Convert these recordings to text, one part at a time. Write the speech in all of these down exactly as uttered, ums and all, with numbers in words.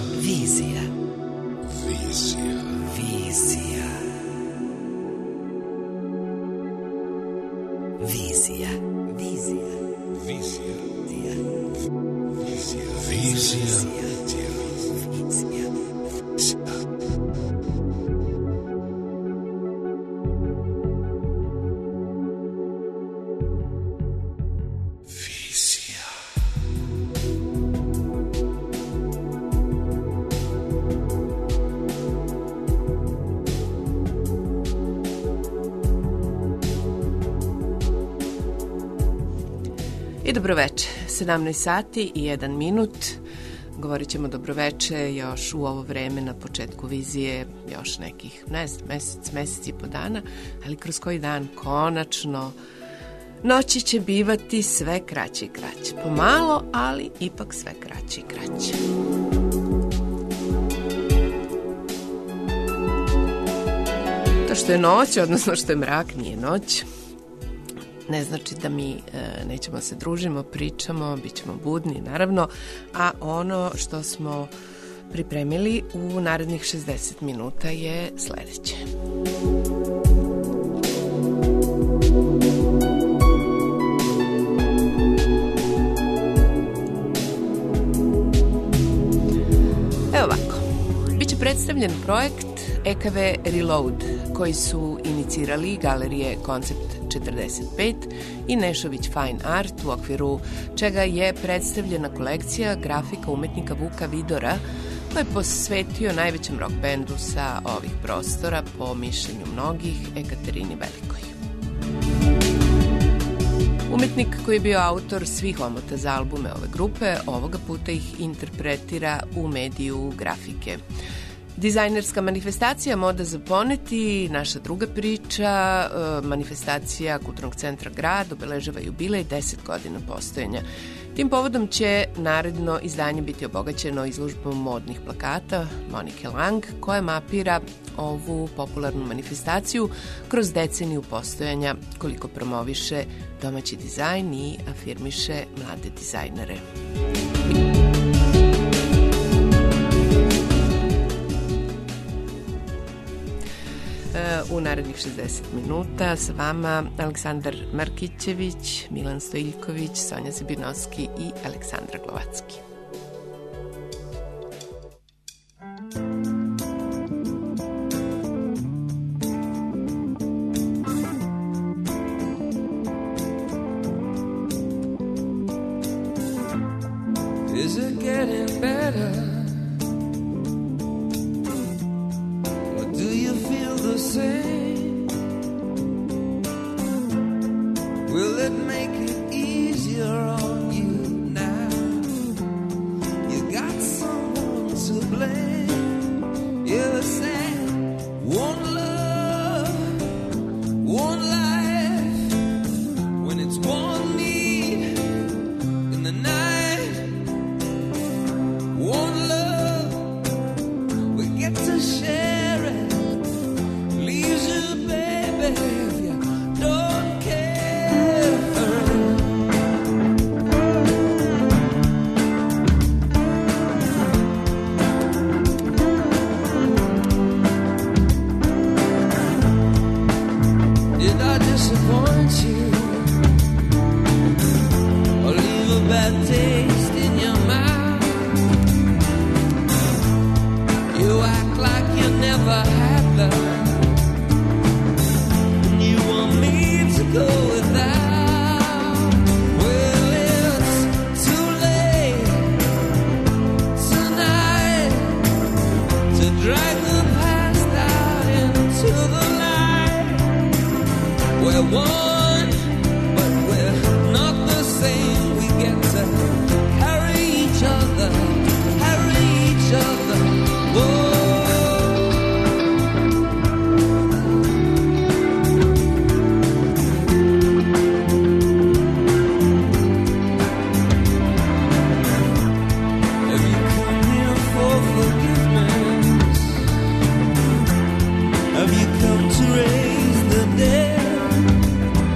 Vizija. Vizija. Vizija. Vizija. Vizija. Vizija. Vizija. Vizija. I dobroveče, sedamnaest sati i jedan minut. Govorit ćemo dobroveče još u ovo vreme na početku vizije, još nekih, ne znam, mesec, mesec i po dana, ali kroz koji dan konačno noći će bivati sve kraće i kraće. Pomalo, ali ipak sve kraće i kraće. To što je noć, odnosno što je mrak, nije noć. Ne znači da mi e, nećemo se družimo, pričamo, bit ćemo budni, naravno, a ono što smo pripremili u narednih šezdeset minuta je sledeće. Evo ovako, biće predstavljen projekt E K V Reload, koji su inicirali galerije Koncept četrdeset pet i Nešović Fine Art, u okviru čega je predstavljena kolekcija grafika umetnika Vuka Vidora, koji je posvetio najvećem rock bandu sa ovih prostora, po mišljenju mnogih, Ekaterini Velikoj. Umetnik koji je bio autor svih omota za albume ove grupe, ovoga puta ih interpretira u mediju grafike. Dizajnerska manifestacija Moda za poneti, naša druga priča, manifestacija Kulturnog centra Grad obeležava jubilej deset godina postojanja. Tim povodom će naredno izdanje biti obogaćeno izložbom modnih plakata Monike Lang, koja mapira ovu popularnu manifestaciju kroz deceniju postojanja, koliko promoviše domaći dizajn i afirmiše mlade dizajnere. U narednih šezdeset minuta sa vama Aleksandar Markićević, Milan Stojiljković, Sonja Zibinovski i Aleksandra Glovacki. Is it getting better? Same. Will it make it easier on you now? You got someone to blame. You said one love, one life. When it's one need in the night, one love, we get to share it. If you don't care, did I disappoint you or leave a bad taste in your mouth? You act like you never had love. Go without. Well, it's too late tonight to drag the past out into the light. We're one, but we're not the same. We get to carry each other, carry each other. Whoa. Have you come to raise the dead?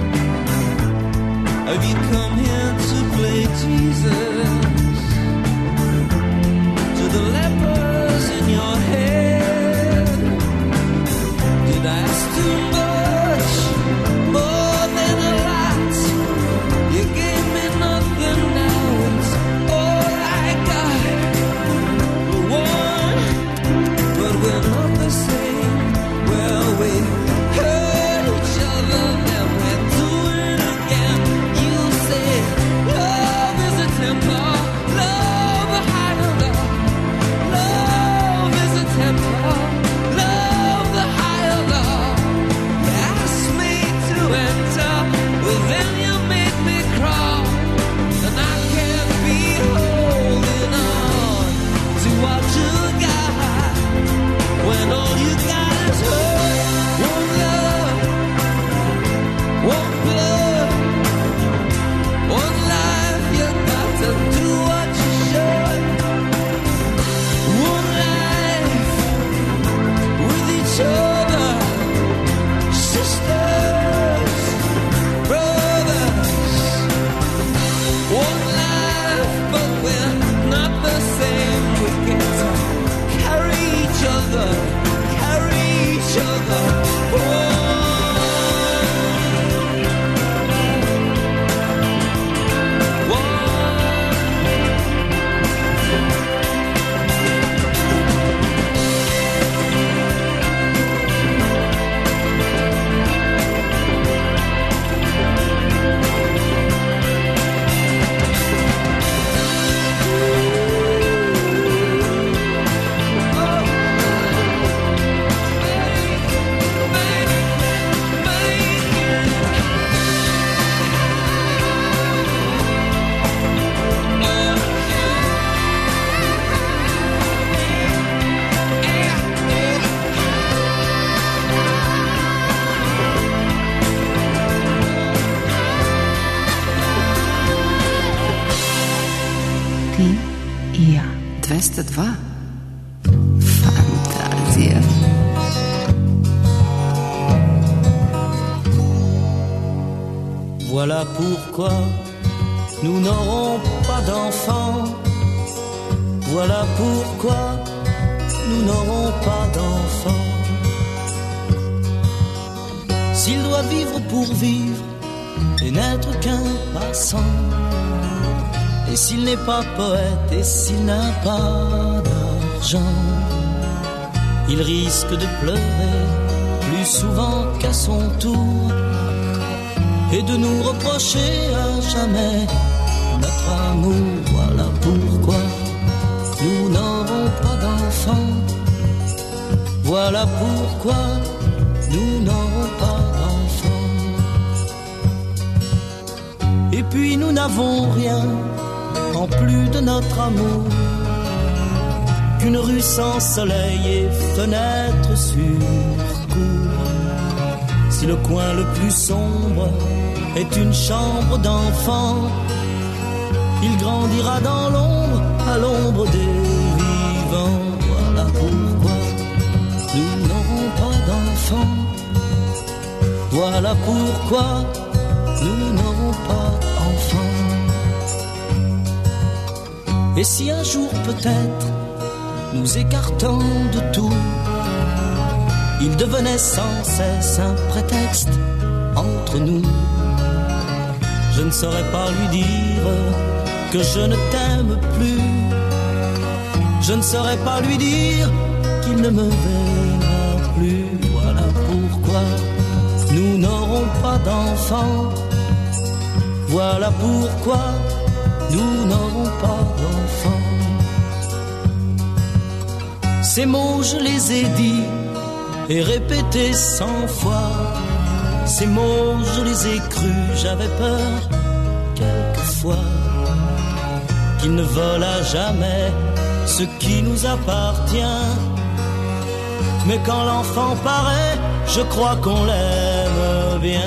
devetsto dva. Fantazija. Voilà pourquoi nous n'aurons pas d'enfants. Voilà pourquoi nous n'aurons pas d'enfants. S'il doit vivre pour vivre et n'être qu'un passant, et s'il n'est pas poète et s'il n'a pas d'argent, il risque de pleurer plus souvent qu'à son tour et de nous reprocher à jamais notre amour. Voilà pourquoi nous n'aurons pas d'enfants. Voilà pourquoi nous n'aurons pas d'enfants. Et puis nous n'avons rien en plus de notre amour qu'une rue sans soleil et fenêtre sur cour. Si le coin le plus sombre est une chambre d'enfant, il grandira dans l'ombre, à l'ombre des vivants. Voilà pourquoi nous n'aurons pas d'enfants. Voilà pourquoi nous n'aurons pas d'enfants. Et si un jour peut-être, nous écartant de tout, il devenait sans cesse un prétexte entre nous, je ne saurais pas lui dire que je ne t'aime plus. Je ne saurais pas lui dire qu'il ne me verra plus. Voilà pourquoi nous n'aurons pas d'enfants. Voilà pourquoi nous n'aurons pas d'enfants. Ces mots je les ai dits et répétés cent fois. Ces mots je les ai crus, j'avais peur quelquefois qu'il ne vole à jamais ce qui nous appartient. Mais quand l'enfant paraît, je crois qu'on l'aime bien.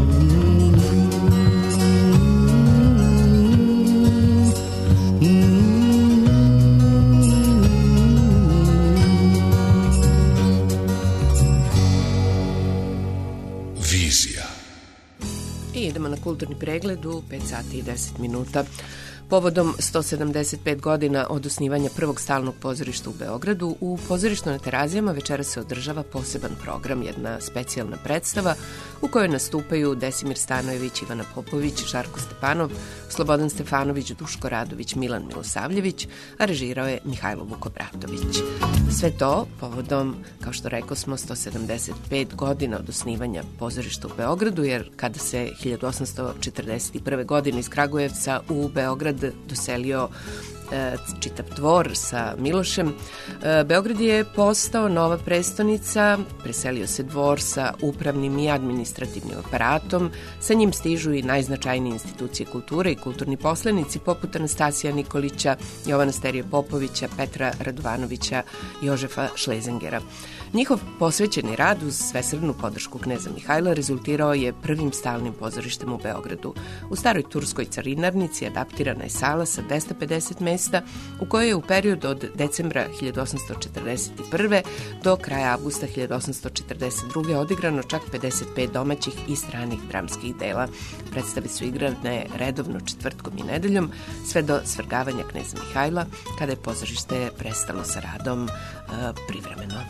I idemo na kulturni pregled u pet sati i deset minuta. Povodom sto sedamdeset pet godina od osnivanja prvog stalnog pozorišta u Beogradu, u pozorištu na Terazijama večera se održava poseban program, jedna specijalna predstava u kojoj nastupaju Desimir Stanojević, Ivana Popović, Žarko Stepanov, Slobodan Stefanović, Duško Radović, Milan Milosavljević, a režirao je Mihajlo Vukobratović. Sve to povodom, kao što rekao smo, sto sedamdeset pet godina od osnivanja pozorišta u Beogradu, jer kada se hiljadu osamsto četrdeset prve. godine iz Kragujevca u Beograd doselio e, čitav dvor sa Milošem, e, Beograd je postao nova prestonica, preselio se dvor sa upravnim i administrativnim aparatom, sa njim stižu i najznačajnije institucije kulture i kulturni poslenici poput Anastasija Nikolića, Jovana Sterije Popovića, Petra Radovanovića, Jožefa Šlezengera. Njihov posvećeni rad uz svesrdnu podršku kneza Mihajla rezultirao je prvim stalnim pozorištem u Beogradu. U staroj turskoj carinarnici adaptirana je sala sa dvesta pedeset mesta u kojoj je u periodu od decembra hiljadu osamsto četrdeset prve. do kraja avgusta hiljadu osamsto četrdeset druge. odigrano čak pedeset pet domaćih i stranih dramskih dela. Predstave su igrane redovno četvrtkom i nedeljom sve do svrgavanja kneza Mihajla, kada je pozorište prestalo sa radom e, privremeno.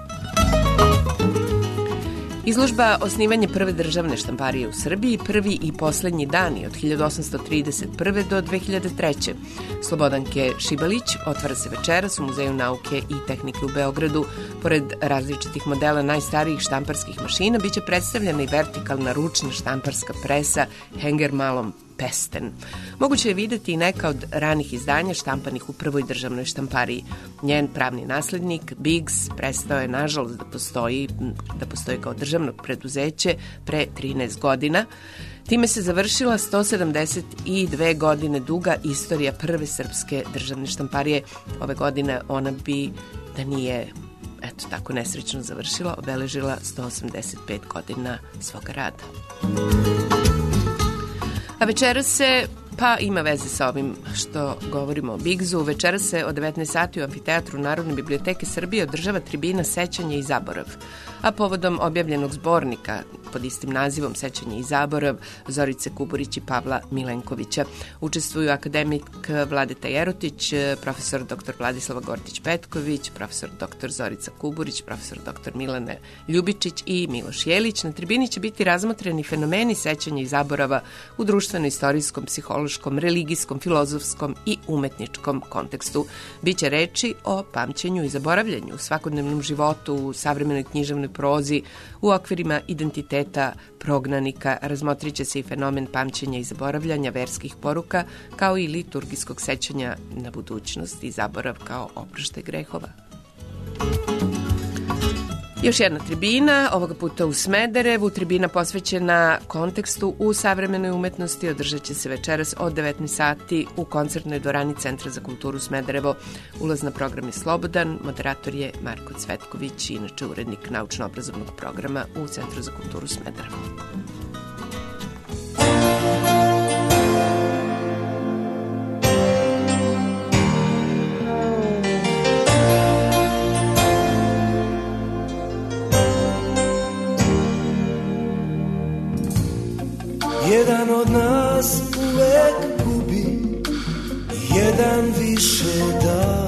Izložba osnivanje prve državne štamparije u Srbiji, prvi i poslednji dani od hiljadu osamsto trideset prve. do dve hiljade treće. Slobodanke Šibalić otvara se večeras u Muzeju nauke i tehnike u Beogradu. Pored različitih modela najstarijih štamparskih mašina biće predstavljena i vertikalna ručna štamparska presa Henger Malom Pesten. Moguće je videti i neka od ranih izdanja štampanih u prvoj državnoj štampariji. Njen pravni naslednik, Biggs, prestao je nažalost da postoji, da postoji kao državno preduzeće pre trinaest godina. Time se završila sto sedamdeset dve godine duga istorija prve srpske državne štamparije. Ove godine ona bi, da nije eto tako nesrećno završila, obeležila sto osamdeset pet godina svoga rada. A večera se Pa ima veze sa ovim što govorimo o Bigzu. Večera se od devetnaest sati u Amfiteatru Narodne biblioteke Srbije održava tribina Sećanje i zaborav. A povodom objavljenog zbornika pod istim nazivom Sećanje i zaborav Zorice Kuburić i Pavla Milenkovića učestvuju akademik Vladeta Jerotić, profesor doktor Vladislava Gordić-Petković, profesor doktor Zorica Kuburić, profesor doktor Milana Ljubičić i Miloš Jelić. Na tribini će biti razmotreni fenomeni sećanja i zaborava u društveno-istorijskom, psihološkom, religijskom, filozofskom i umetničkom kontekstu. Biće reči o pamćenju i zaboravljanju u svakodnevnom životu, u savremenoj književnoj prozi, u okvirima identiteta prognanika. Razmotrit će se i fenomen pamćenja i zaboravljanja verskih poruka, kao i liturgijskog sećanja na budućnost i zaborav kao oproštaj grehova. Još jedna tribina, ovoga puta u Smederevu, tribina posvećena kontekstu u savremenoj umetnosti, održat će se večeras od devetnaest sati u koncertnoj dvorani Centra za kulturu Smederevo. Ulaz na program je slobodan, moderator je Marko Cvetković, inače urednik naučno-obrazovnog programa u Centru za kulturu Smederevo. Jedan od nas uvek gubi, jedan više da.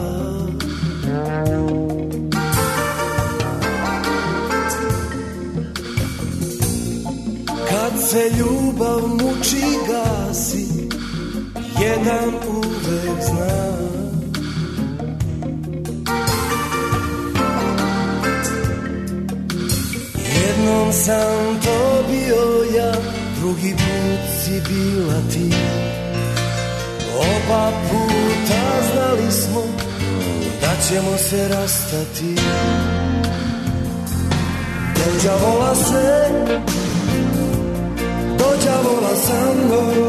Kad se ljubav muči gasi, jedan uvek zna. Jednom sam to bio ja, drugi put si bila ti. Oba puta znali smo da ćemo se rastati. Dođavola se, dođavola sa mnom,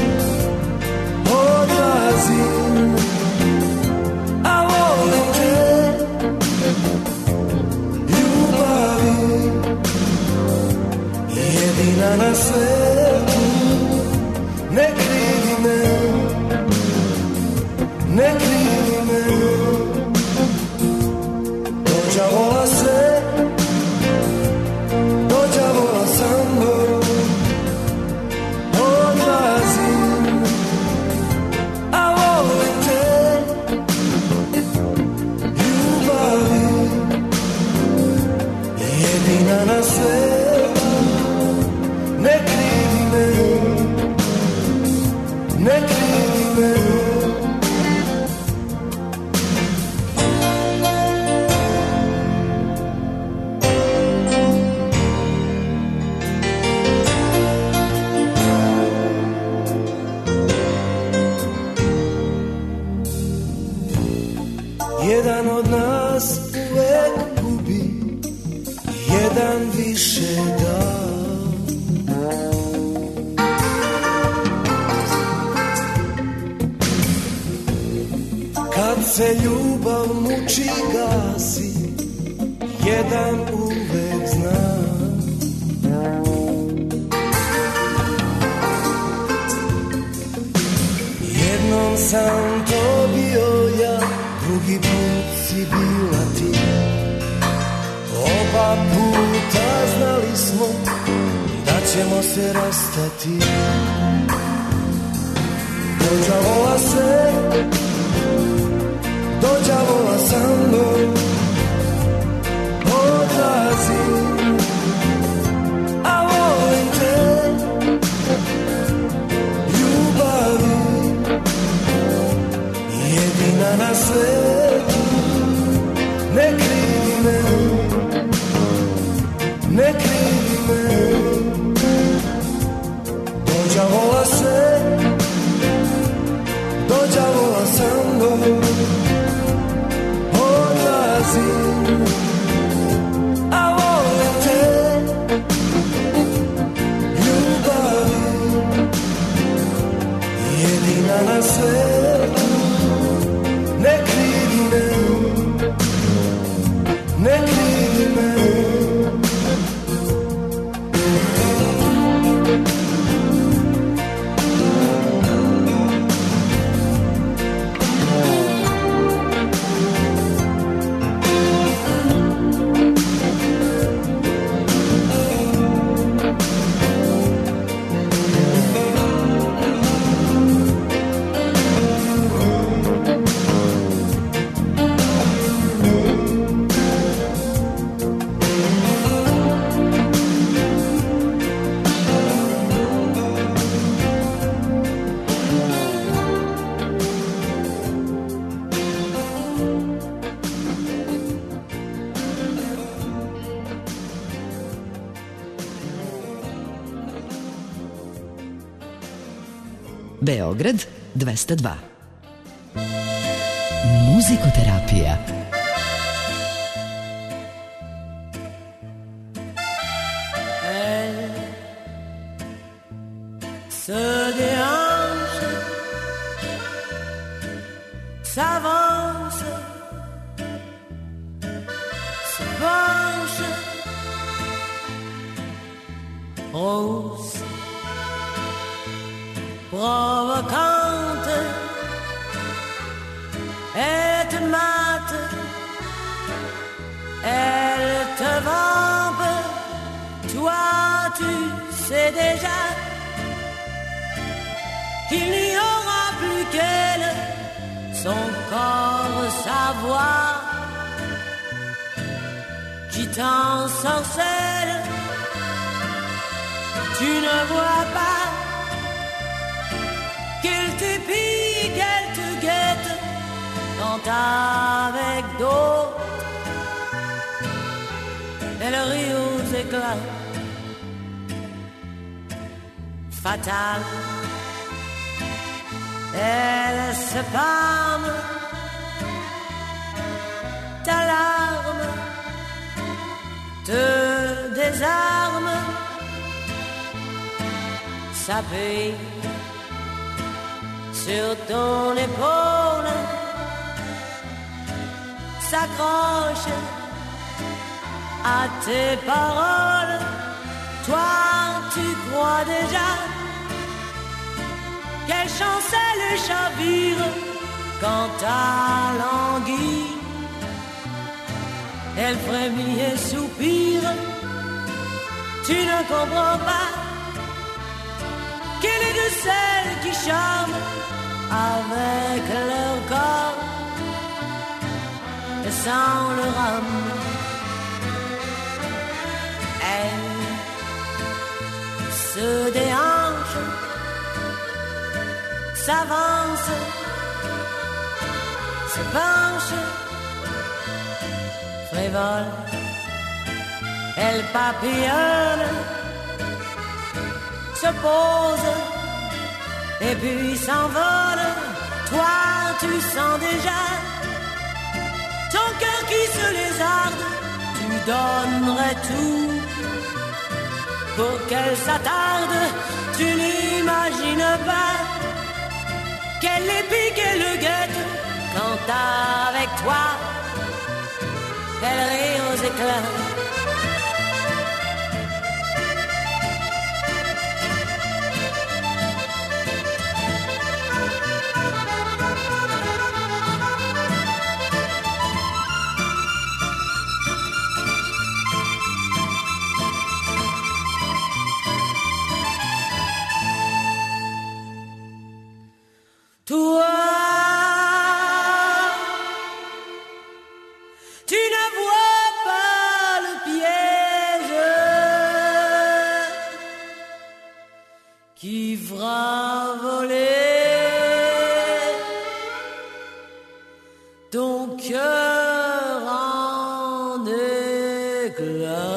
odlazim, a volim te, ljubavi, jedina na svetu, ne krivi me, ne krivi me. Dođavola se, dođavola sa mnom, odlazim, a volim te, ljubavi, jedina na svetu, ne krivi me, ne krivi me. Jedan od nas uvek gubi, jedan više da. Kad se ljubav muči gasi, jedan uvek zna. Jednom sam to bio ja, drugi put si bila ti. Oba puta znali smo da ćemo se rastati. Dođavola se, dođavola sa mnom, odlazim, a volim te, ljubavi, jedina na svetu, ne krivi me, ne krivi me. Dođavola se, dođavola sa mnom, odlazim, a volim te, ljubavi, jedina na svetu, ne krivi me, ne krivi me. Beograd dvesta dva. Muzikoterapija. Elle se déhanche, s'avance, se penche, rousse, provocante, elle te mate, elle te vampe, toi tu sais déjà qu'il n'y aura plus qu'elle, son corps, sa voix, qui t'ensorcelle. Tu ne vois pas qu'elle t'épie, qu'elle te guette quand avec d'autres elle rit aux éclats. Fatale, elle se pâme, ta larme te désarme, s'appuie sur ton épaule, s'accroche à tes paroles. Toi, tu crois déjà quelle chance elle chavire quand ta languille elle frémit et soupire. Tu ne comprends pas qu'elle est de celles qui charment avec leur corps et sans leur âme. Elle se déhanche, s'avance, se penche, frivole, elle papillonne, se pose et puis s'envole. Toi, tu sens déjà ton cœur qui se lézarde. Tu donnerais tout pour qu'elle s'attarde. Tu n'imagines pas qu'elle l'épie, qu'elle le guette quand avec toi elle rit aux éclats. Toi, tu ne vois pas le piège qui fera voler ton cœur en éclats.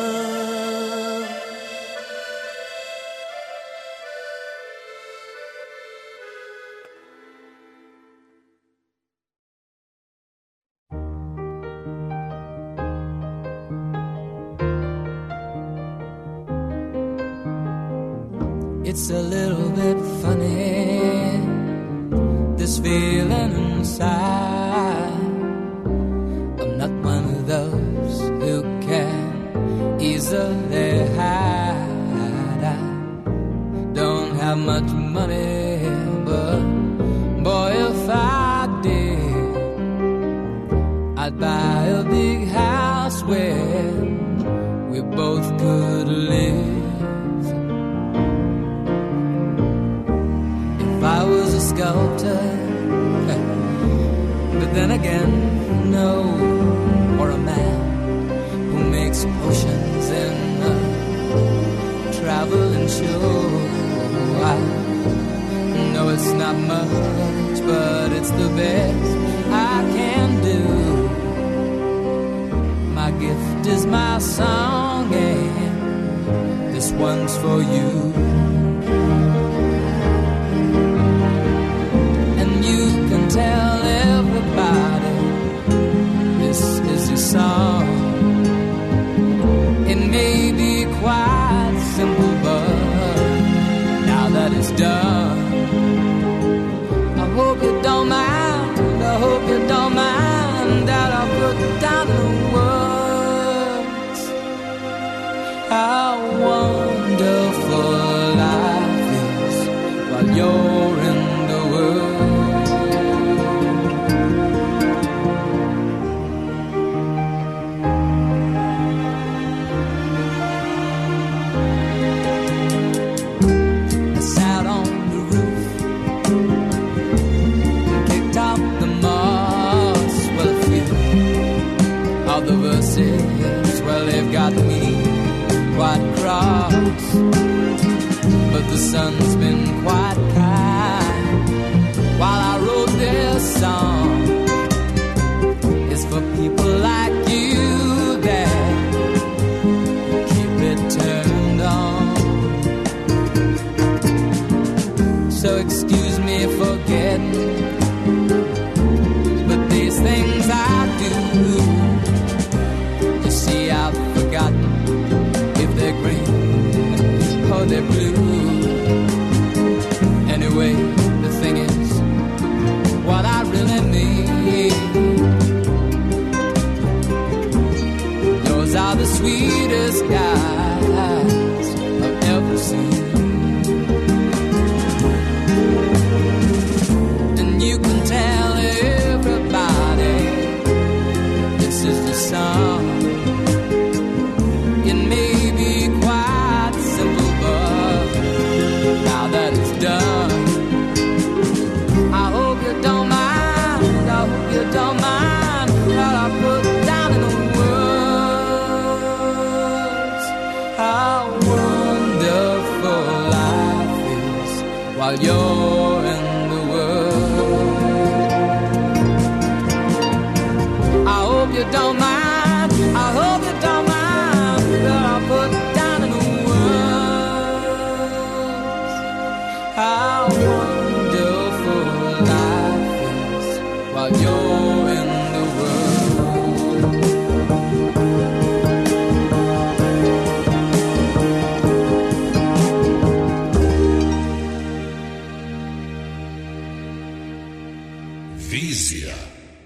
It's a little bit funny, this feeling inside. I'm not one of those who can easily hide. I don't have much money, but boy, if I did, I'd buy a big house where we both could live. I was a sculptor, but then again, no, or a man who makes potions in a traveling show. I know it's not much, but it's the best I can do. My gift is my song, and this one's for you. of the verses, well, they've got me quite cross. But the sun's been quite kind while I wrote this song. It's for people like you that keep it turned on. So excuse me for getting, but these things I do, you see, I've forgotten if they're green or they're blue. Anyway, the thing is, what I really need, those are the sweetest guys I've ever seen. And you can tell everybody this is the song. It may be quite simple, but now that it's done, I hope you don't mind, I hope you don't mind what I put down in the words. How wonderful life is while you're in the world. I hope you don't mind, I hope you don't mind what I put down in the words. How wonderful life is while you're in the world. Vizija.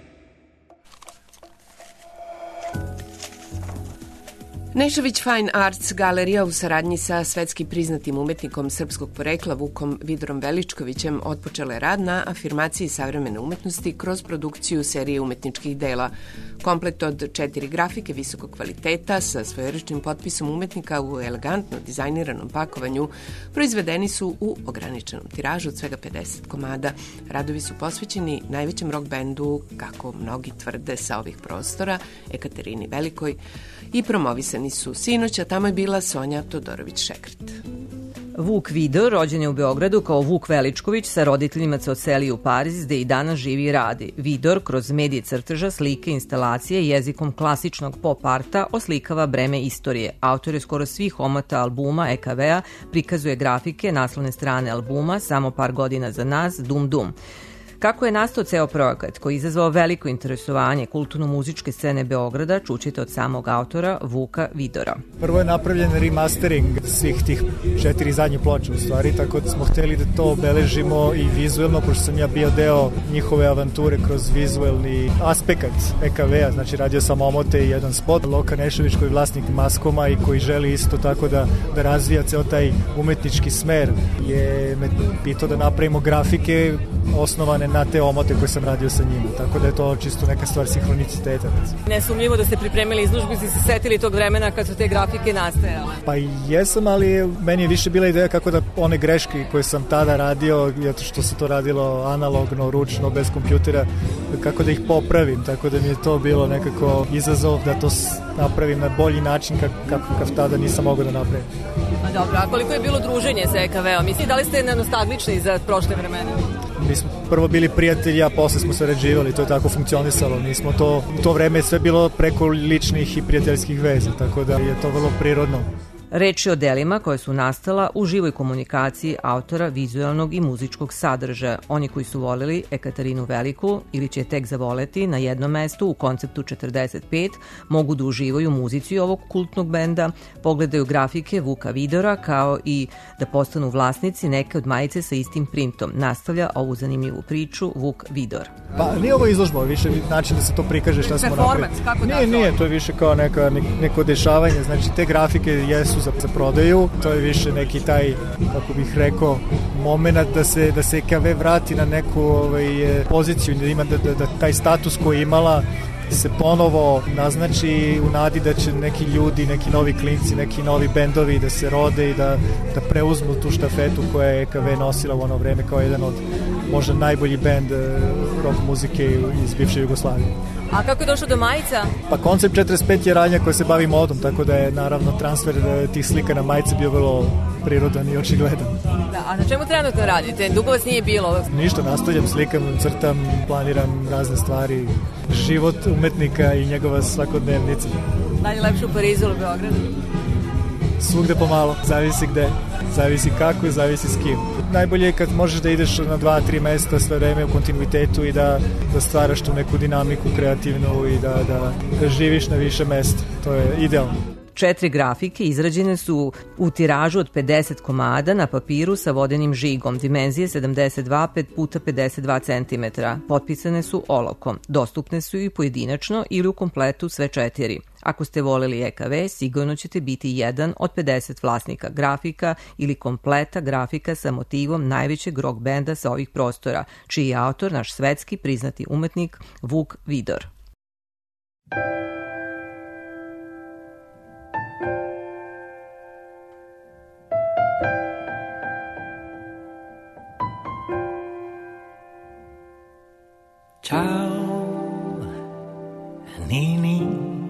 Nešović Fine Arts galerija u saradnji sa svetski priznatim umetnikom srpskog porekla Vukom Vidorom Veličkovićem otpočela je rad na afirmaciji savremene umetnosti kroz produkciju serije umetničkih dela. Komplet od četiri grafike visokog kvaliteta sa svojorečnim potpisom umetnika u elegantno dizajniranom pakovanju proizvedeni su u ograničenom tiražu od svega pedeset komada. Radovi su posvećeni najvećem rock bendu, kako mnogi tvrde sa ovih prostora, Ekaterini Velikoj, i promovisani su sinoć, a tamo je bila Sonja Todorović-Šekret. Vuk Vidor rođen je u Beogradu kao Vuk Veličković, sa roditeljima se odselio u Pariz, gde i danas živi i radi. Vidor kroz medije crteža, slike, instalacije jezikom klasičnog pop arta oslikava breme istorije. Autor je skoro svih omota albuma E K V-a, prikazuje grafike, naslovne strane albuma Samo par godina za nas, Dum Dum. Kako je nastao ceo projekat koji je izazvao veliko interesovanje kulturno-muzičke scene Beograda, čućete od samog autora Vuka Vidora. Prvo je napravljen remastering svih tih četiri zadnje ploče u stvari, tako da smo hteli da to obeležimo i vizuelno, pošto sam ja bio deo njihove avanture kroz vizuelni aspekt E K V-a, znači radio sam omote i jedan spot. Loka Nešović koji je vlasnik Maskoma i koji želi isto tako da, da razvija ceo taj umetnički smer, je me pitao da napravimo grafike osnovane na te omote koje sam radio sa njima, tako da je to čisto neka stvar sinhroniciteta. Nesumljivo da ste pripremili izložbu i ste se setili tog vremena kad su te grafike nastajale. Pa jesam, ali meni je više bila ideja kako da one greške koje sam tada radio, zato što se to radilo analogno, ručno, bez kompjutera, kako da ih popravim, tako da mi je to bilo nekako izazov da to napravim na bolji način kakav tada nisam mogao da napravim. A dobro, a koliko je bilo druženje sa E K V-om? Mislim, da li ste nostalgični za prošle vremena? Mi smo prvo bili prijatelji, a posle smo sarađivali, to je tako funkcionisalo. Nismo to, u to vreme je sve bilo preko ličnih i prijateljskih veza, tako da je to vrlo prirodno. Reč je o delima koje su nastala u živoj komunikaciji autora vizualnog i muzičkog sadržaja. Oni koji su voleli Ekaterinu Veliku ili će tek zavoleti na jednom mestu u konceptu četrdeset pet mogu da uživaju muzici ovog kultnog benda, pogledaju grafike Vuka Vidora kao i da postanu vlasnici neke od majice sa istim printom. Nastavlja ovu zanimljivu priču Vuk Vidor. Pa nije ovo izložba, više način da se to prikaže šta smo napravili. Performans, kako da? Nije, nije, to je više kao neka, neko dešavanje, znači te grafike jesu za, za prodaju, to je više neki taj, kako bih rekao, moment da se, da se E K V vrati na neku ovaj, poziciju, da ima da, da, da taj status koji je imala se ponovo naznači u nadi da će neki ljudi, neki novi klinci, neki novi bendovi da se rode i da, da preuzmu tu štafetu koja je E K V nosila u ono vreme kao jedan od možda najbolji bend rock muzike iz bivše Jugoslavije. A kako je došlo do majica? Pa koncept četrdeset pet je radnja koja se bavi modom, tako da je naravno transfer tih slika na majice bio vrlo prirodan i očigledan. Da, a na čemu trenutno radite? Dugo vas nije bilo? Ništa, nastavljam, slikam, crtam, planiram razne stvari, život umetnika i njegova svakodnevnica. Najljepše u Parizu ili u Beogradu? Svugde pomalo, zavisi gde, zavisi kako i zavisi s kim. Najbolje je kad možeš da ideš na dva, tri mesta sve vreme u kontinuitetu i da, da stvaraš tu neku dinamiku kreativnu i da, da, da živiš na više mesta. To je idealno. Četiri grafike izrađene su u tiražu od pedeset komada na papiru sa vodenim žigom, dimenzije sedamdeset dva puta pedeset dva centimetra. Potpisane su olovkom. Dostupne su i pojedinačno ili u kompletu sve četiri. Ako ste voleli E K V, sigurno ćete biti jedan od pedeset vlasnika grafika ili kompleta grafika sa motivom najvećeg rock benda sa ovih prostora, čiji je autor naš svetski priznati umetnik Vuk Vidor. Ciao, Nini,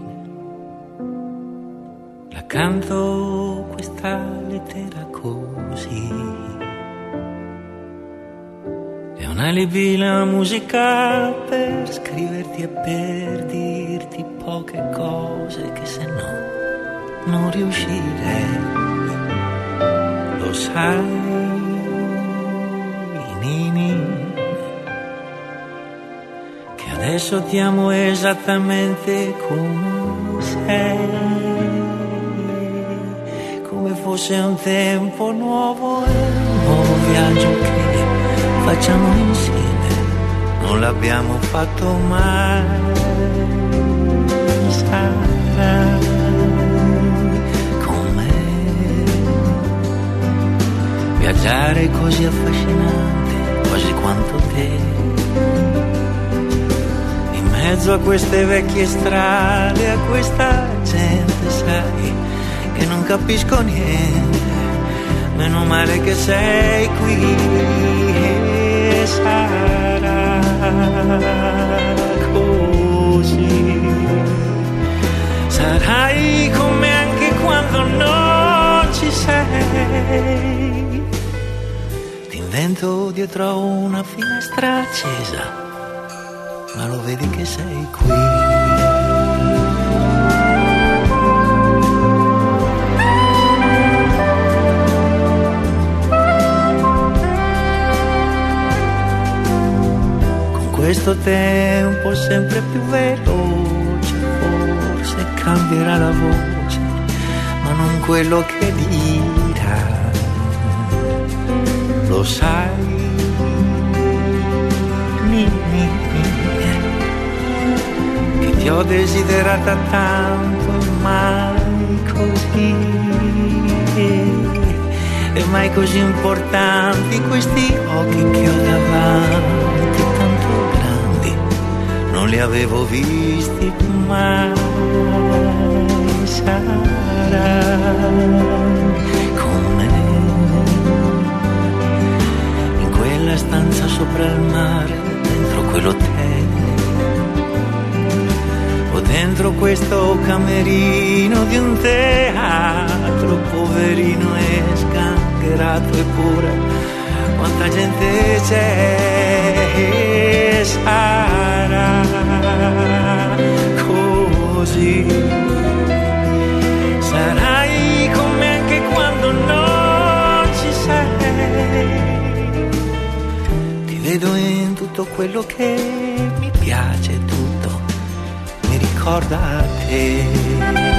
la canto questa lettera così. È un alibi la musica per scriverti e per dirti poche cose che se no non riuscirei. Lo sai, Nini, adesso ti amo esattamente come sei, come fosse un tempo nuovo e un nuovo viaggio che facciamo insieme, non l'abbiamo fatto mai. Sarai con me, viaggiare così affascinante, quasi quanto te. In mezzo a queste vecchie strade, a questa gente, sai, che non capisco niente, meno male che sei qui e sarà così. Sarai con me anche quando non ci sei. Ti invento dietro a una finestra accesa, ma lo vedi che sei qui. Con questo tempo sempre più veloce, forse cambierà la voce, ma non quello che dirà. Lo sai, ti ho desiderata tanto, mai così, e mai così importanti questi occhi che ho davanti, tanto grandi, non li avevo visti mai. Sarai con me in quella stanza sopra il mare, dentro quell'hotel, o dentro questo camerino di un teatro, poverino e sgangherato, eppure quanta gente c'è. Sarà così, sarai con me anche quando non ci sei. Ti vedo in tutto quello che mi piace, tutto mi ricorda te.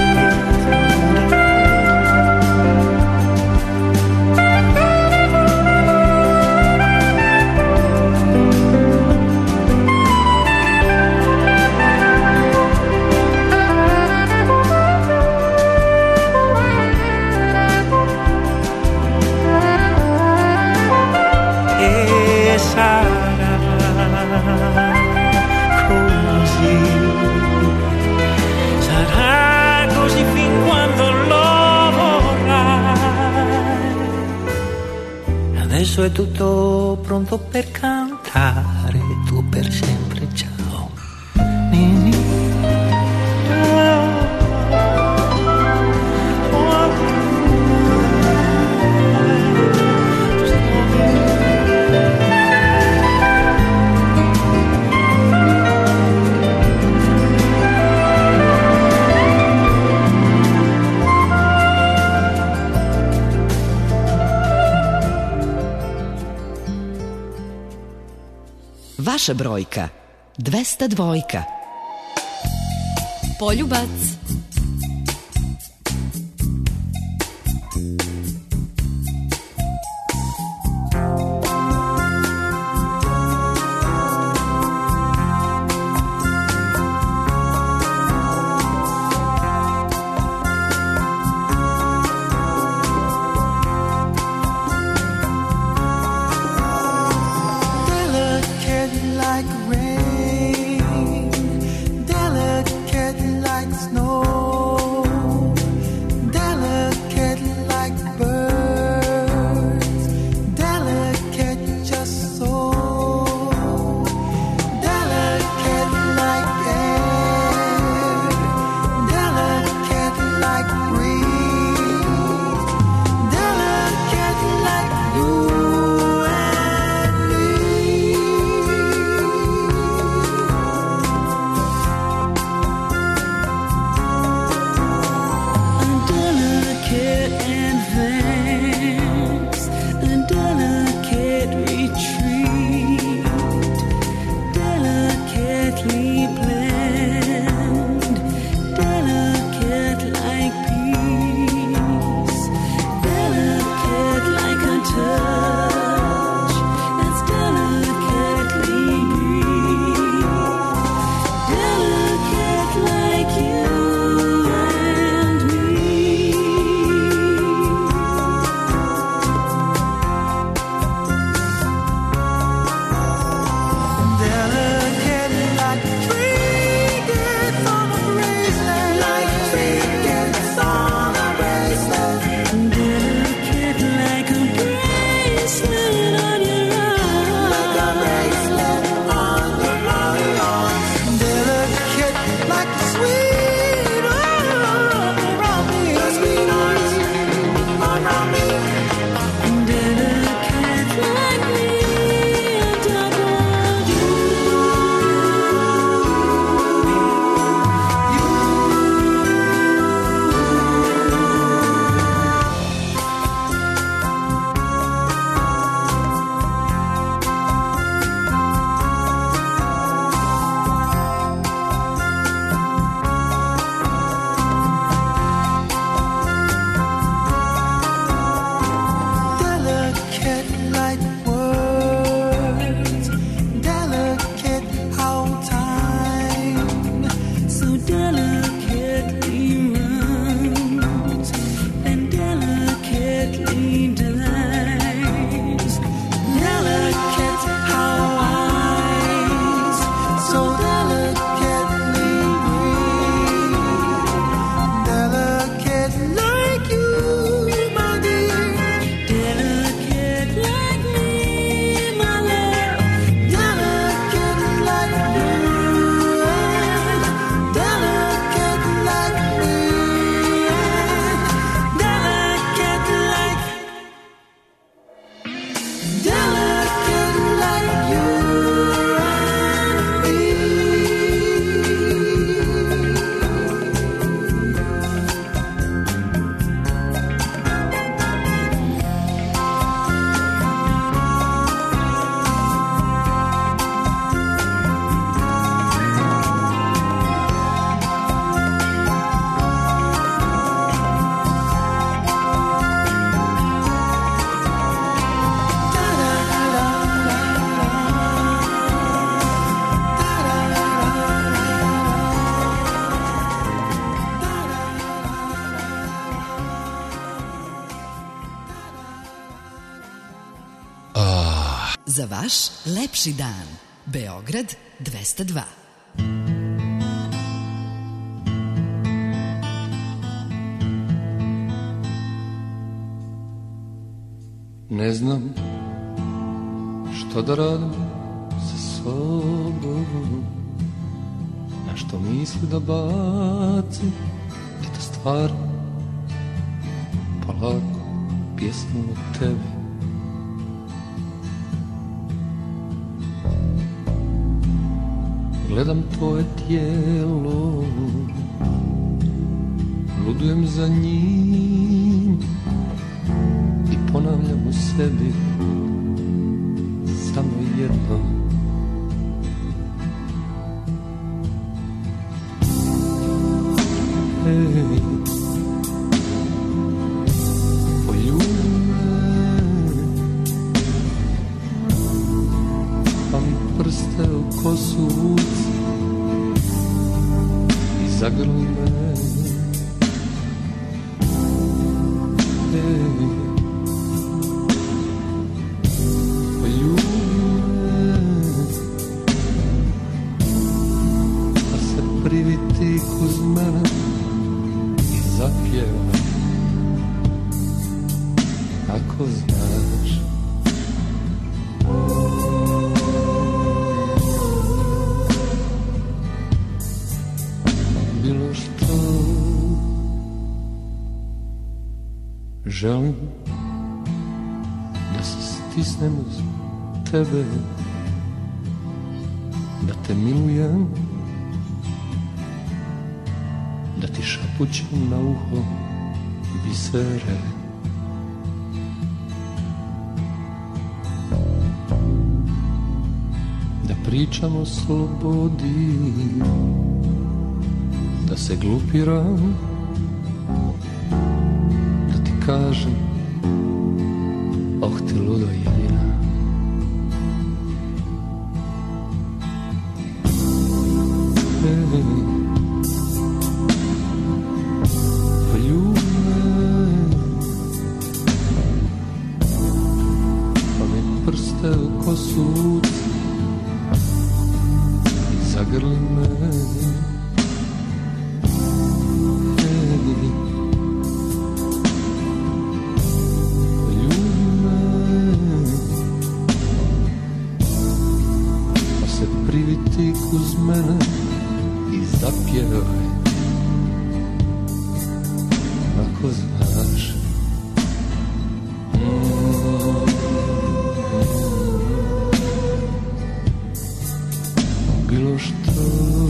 Adesso è tutto pronto per cantare, tu per sempre, ciao Nini. Vaša brojka dvesta dvojka. Poljubac. Za vaš lepši dan. Beograd dvesta dva. Ne znam što da radim sa sobom, na što misli da bacim, eto stvar, polako pjesmu o tebi. Gledam tvoje tijelo, ludujem za njim i ponavljam u sebi samo jedno, Ehi, poljube, pa mi prste u kosu vuci i zagrli me. Ehi, priviti uz mene i zapjevaj ako znaš. Bilo što želim da se stisnem uz tebe, da te milujem, da ti šapućem na uho bisere. Da pričam o slobodi, da se glupiram, da ti kažem, oh ti ludo jedina. Hey. Prste u kosu i zagrli me. Hey, poljubi me, pa se priviti uz mene i zapjevaj ako znaš. Bilo što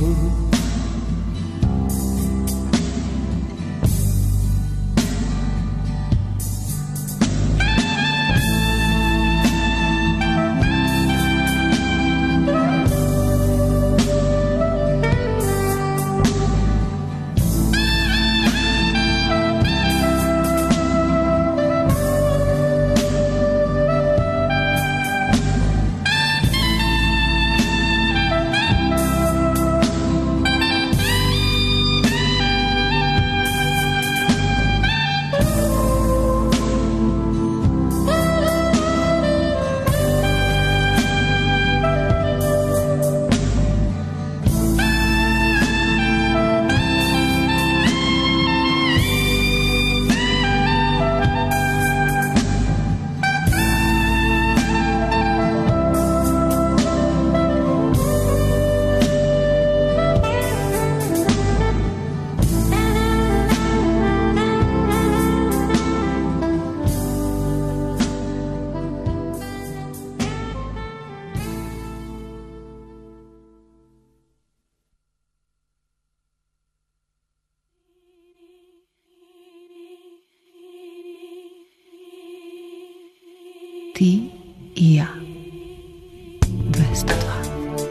ti i ja. dvesta dva.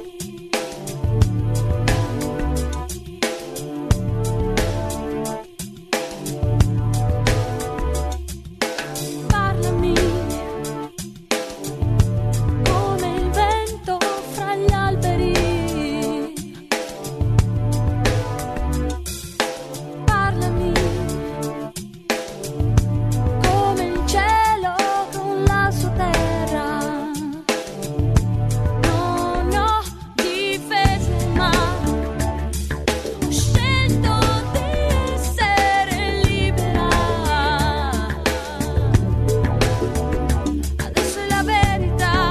Parlami come il vento fra gli alberi. Parlami come il cielo con la sua terra. Non ho difese ma ho scelto di essere libera. Adesso è la verità,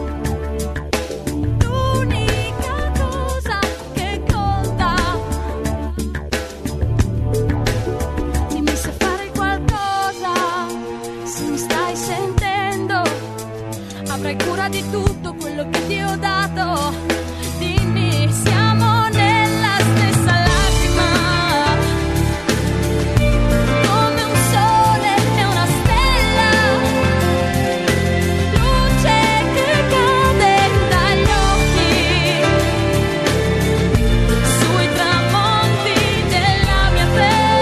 l'unica cosa che conta. Dimmi se fare qualcosa, se mi stai sentendo. Avrai cura di tutto quello che ti ho dato. Dimmi, siamo nella stessa lacrima, come un sole e una stella, luce che cade dagli occhi, sui tramonti della mia pelle.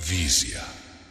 Vizija.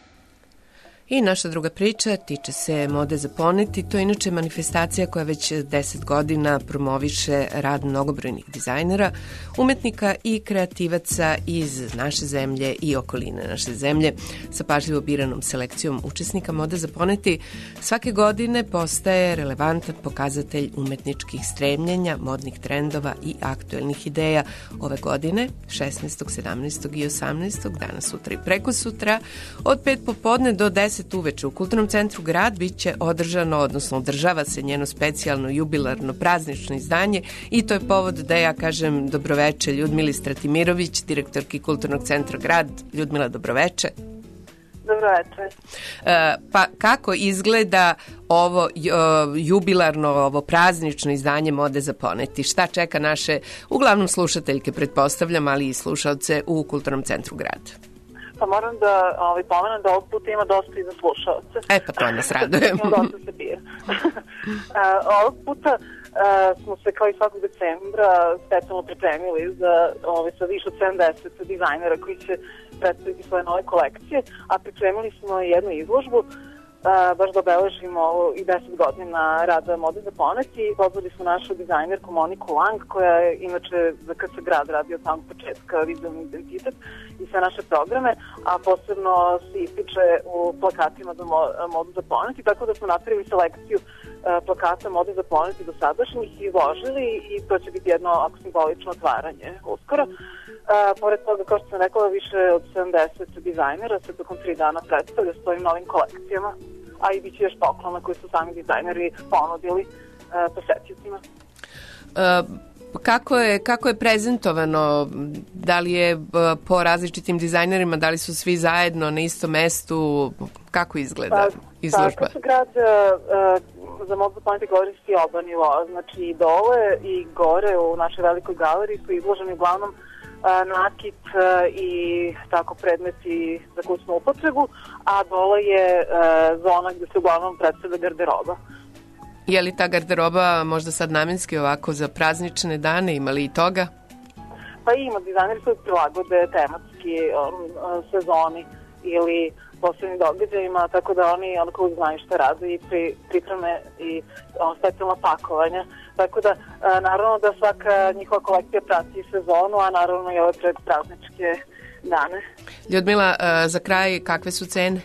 I naša druga priča tiče se mode za poneti. To je inače manifestacija koja već deset godina promoviše rad mnogobrojnih dizajnera, umetnika i kreativaca iz naše zemlje i okoline naše zemlje. Sa pažljivo biranom selekcijom učesnika mode za poneti svake godine postaje relevantan pokazatelj umetničkih stremljenja, modnih trendova i aktuelnih ideja. Ove godine, šesnaestog, sedamnaestog i osamnaestog, danas, sutra i preko sutra, od pet popodne do deset uveče u Kulturnom centru Grad biće održano, odnosno održava se njeno specijalno jubilarno praznično izdanje i to je povod da ja kažem dobroveče Ljudmili Stratimirović, direktorki Kulturnog centra Grad. Ljudmila, dobroveče. Dobroveče. E, pa kako izgleda ovo jubilarno, ovo praznično izdanje mode za poneti? Šta čeka naše, uglavnom slušateljke pretpostavljam, ali i slušalce u Kulturnom centru Grad? Pa moram da ovaj, pomenem da ovog puta ima dosta i za slušalce. E pa to nas raduje. Ima dosta se pije. Ovog puta uh, smo se kao i svakog decembra specijalno pripremili za, ovaj, sa više od sedamdeset dizajnera koji će predstaviti svoje nove kolekcije, a pripremili smo jednu izložbu Uh, baš da obeležimo i deset godina rada mode za poneti i pozvali smo našu dizajnerku Moniku Lang, koja je inače za K C Grad radi od samog početka vizualni identitet i sve naše programe, a posebno se ističe u plakatima za modu za poneti, tako da smo napravili selekciju uh, plakata mode za poneti do sadašnjih i izložili i to će biti jedno ako simbolično otvaranje uskoro. Uh, pored toga, kao što sam rekla, više od sedamdeset dizajnera se tokom tri dana predstavlja s svojim novim kolekcijama, a i bit će još poklona koji su sami dizajneri ponudili uh, posetiocima. Uh, kako je, kako je prezentovano? Da li je uh, po različitim dizajnerima, da li su svi zajedno na istom mestu? Kako izgleda pa, izložba? Tako se grad uh, za modu za poneti koristi oba nivoa, znači i dole i gore u našoj velikoj galeriji su izloženi uglavnom nakit i tako predmeti za kućnu upotrebu, a dole je zona gde se uglavnom predstavlja garderoba. Je li ta garderoba možda sad namenski ovako za praznične dane, ima li i toga? Pa ima, dizajneri su prilagode tematski sezoni ili posebnim događajima, tako da oni onako znaju šta rade i pri, pripreme i on, specijalna pakovanja. Tako da, a, naravno da svaka njihova kolekcija prati sezonu, a naravno i ove predprazničke dane. Ljudmila, a, za kraj, kakve su cene?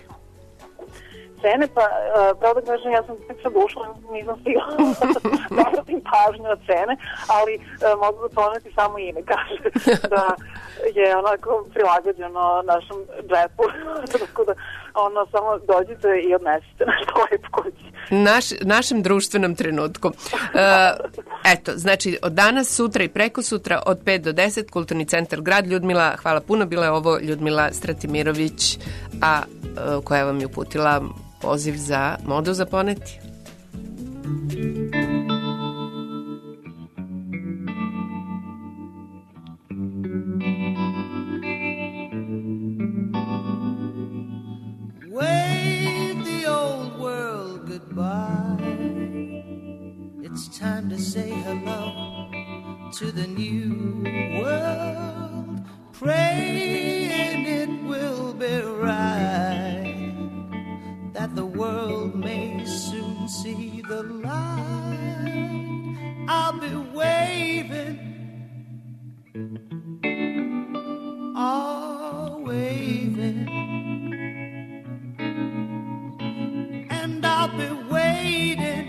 Cene, pa, pravo da kažem, ja sam tek sad ušla, nisam stigla da obratim pažnju na cene, ali a, mogu da poneti samo ime, kaže da je onako prilagođeno našem džepu, tako da ono, samo dođite i odnesite nešto lepo kući. Naš, našem društvenom trenutku. Uh, eto, znači, od danas, sutra i preko sutra, od pet do deset, Kulturni centar Grad. Ljudmila, hvala puno, bila je ovo Ljudmila Stratimirović, a uh, koja vam je uputila poziv za modu za poneti. It's time to say hello to the new world, praying it will be right, that the world may soon see the light. I'll be waving, all waving, and I'll be waiting.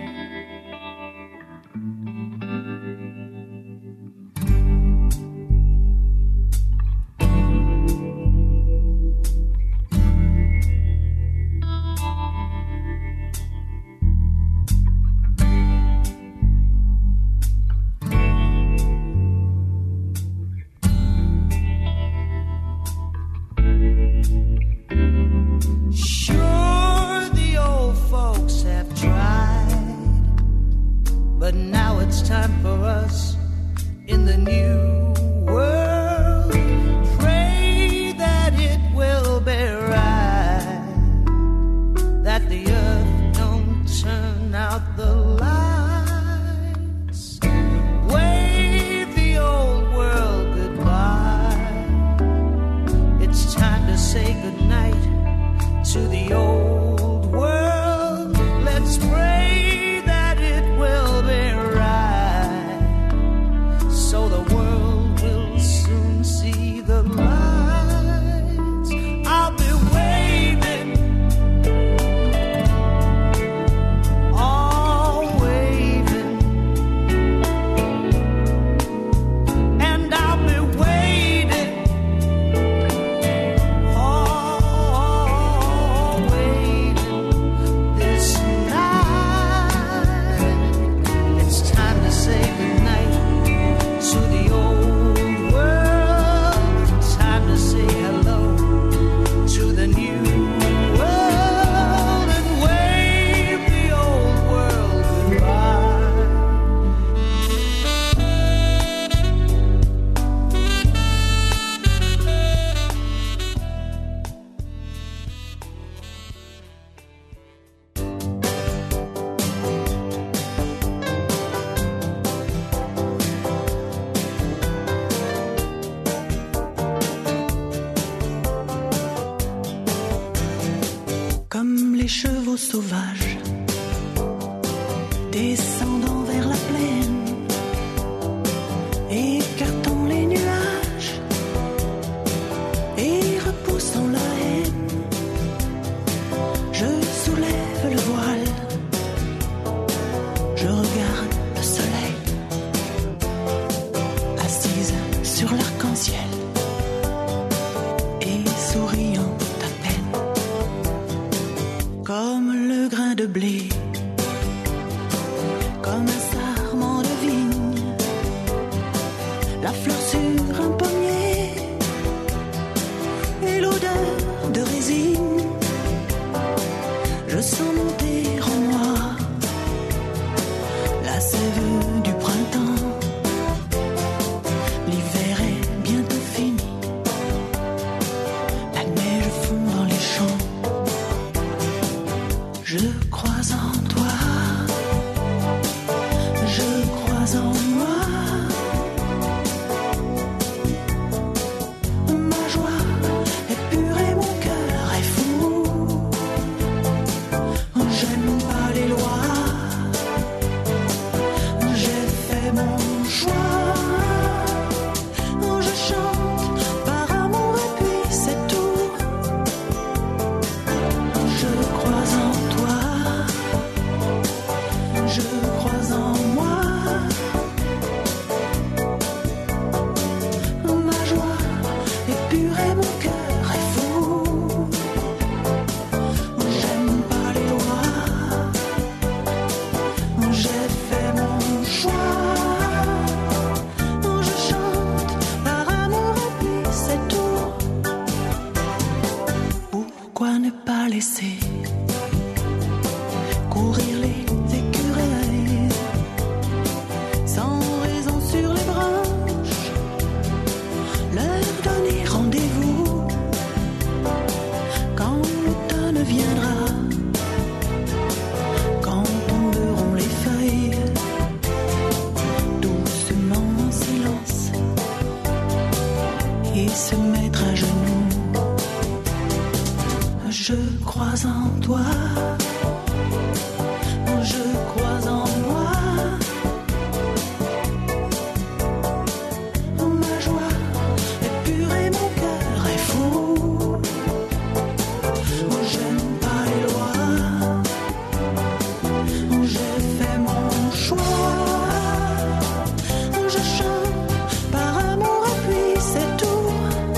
les chevaux sauvages, descendant vers la plaine, écartant les nuages et repoussant la haine. Je soulève le voile, je regarde le soleil, assise sur l'arc-en-ciel et souriant à peine, comme le grain de blé, comme un sarment de vigne, la fleur sur un pommier et l'odeur de résine. Je sens monter en moi la sève du printemps. L'hiver est bientôt fini, la neige fond dans les champs. Je crois en toi, je crois en moi. Ma joie est pure et mon cœur est fou. J'aime pas les lois, j'ai fait mon choix. Je chante par amour et puis c'est tout. Je crois en toi, je crois en moi. Ma joie est pure et mon cœur est fou. J'aime pas les lois, j'ai fait mon choix. Je chante par amour et puis c'est tout. Pourquoi ne pas laisser courir les écureuils sans raison sur les branches, leur donner rendez-vous quand l'automne viendra, quand tomberont les feuilles, doucement en silence, et se mettre à genoux. Je crois en toi, je crois en moi. Ma joie est pure et mon cœur est fou. J'aime pas les lois, j'ai fait mon choix. Je chante par amour et puis c'est tout.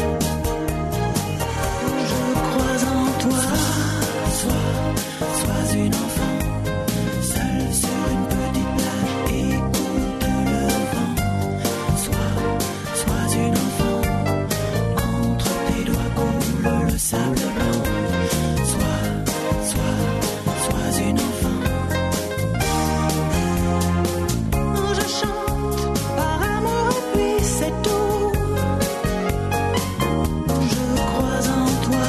Je crois en toi. Sois, sois une enfant, seule sur une petite plage, écoute le vent. Sois, sois une enfant, entre tes doigts coule le sable blanc. Sois, sois, sois une enfant. Je chante par amour et puis c'est tout. Je crois en toi,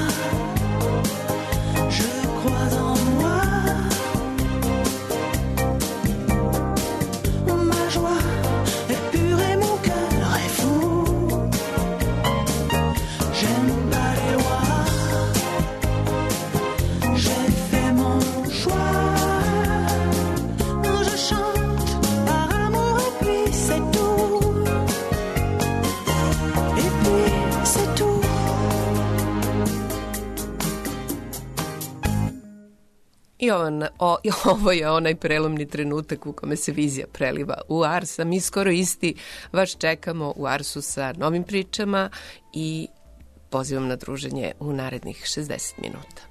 je crois en moi. Ma joie est pure et mon cœur est fou. J'aime pas les lois, j'ai fait mon choix. Je chante par amour et puis c'est tout. Et puis c'est tout. I ovo, o, i ovo je onaj prelomni trenutak u kome se vizija preliva u Ars, a mi skoro isti vas čekamo u Arsu sa novim pričama i pozivam na druženje u narednih šezdeset minuta.